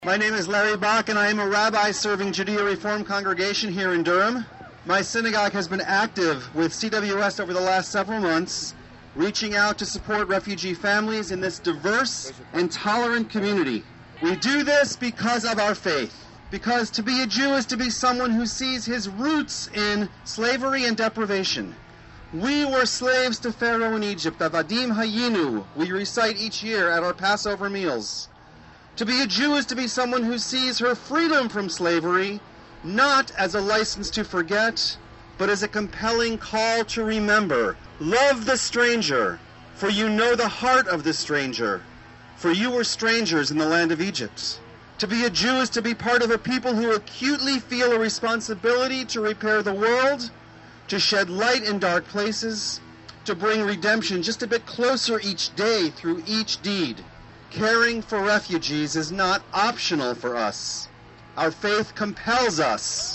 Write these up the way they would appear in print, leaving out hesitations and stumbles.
My name is Larry Bach, and I am a rabbi serving Judea Reform congregation here in Durham. My synagogue has been active with CWS over the last several months, reaching out to support refugee families in this diverse and tolerant community. We do this because of our faith, because to be a Jew is to be someone who sees his roots in slavery and deprivation. We were slaves to Pharaoh in Egypt, Avadim Hayinu, we recite each year at our Passover meals. To be a Jew is to be someone who sees her freedom from slavery not as a license to forget, but as a compelling call to remember. Love the stranger, for you know the heart of the stranger, for you were strangers in the land of Egypt. To be a Jew is to be part of a people who acutely feel a responsibility to repair the world, to shed light in dark places, to bring redemption just a bit closer each day through each deed. Caring for refugees is not optional for us. Our faith compels us.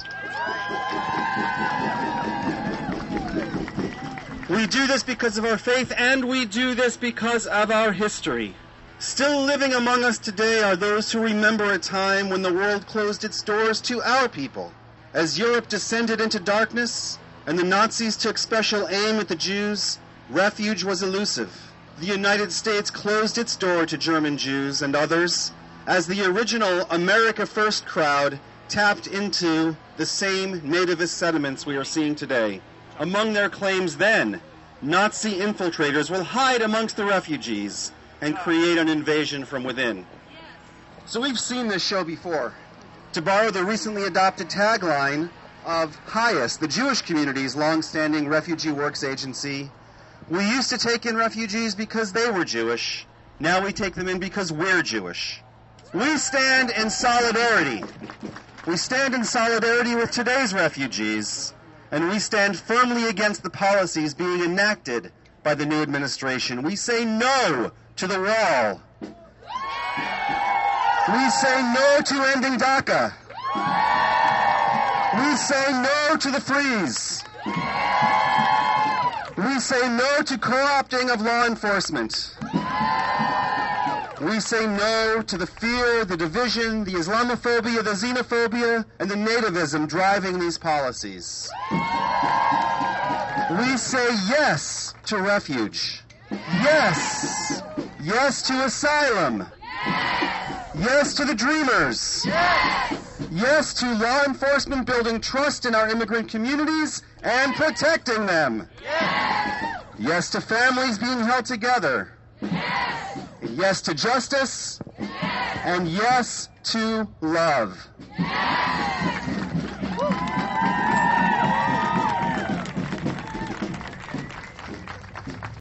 We do this because of our faith, and we do this because of our history. Still living among us today are those who remember a time when the world closed its doors to our people. As Europe descended into darkness and the Nazis took special aim at the Jews, refuge was elusive. The United States closed its door to German Jews and others as the original America First crowd tapped into the same nativist sentiments we are seeing today. Among their claims then, Nazi infiltrators will hide amongst the refugees and create an invasion from within. So we've seen this show before. To borrow the recently adopted tagline of HIAS, the Jewish community's long-standing refugee works agency, we used to take in refugees because they were Jewish. Now we take them in because we're Jewish. We stand in solidarity. We stand in solidarity with today's refugees, and we stand firmly against the policies being enacted by the new administration. We say no to the wall. We say no to ending DACA. We say no to the freeze. We say no to co-opting of law enforcement. We say no to the fear, the division, the Islamophobia, the xenophobia, and the nativism driving these policies. We say yes to refuge. Yes. Yes to asylum. Yes to the dreamers. Yes to law enforcement building trust in our immigrant communities and protecting them. Yes to families being held together. Yes to justice. And yes to love.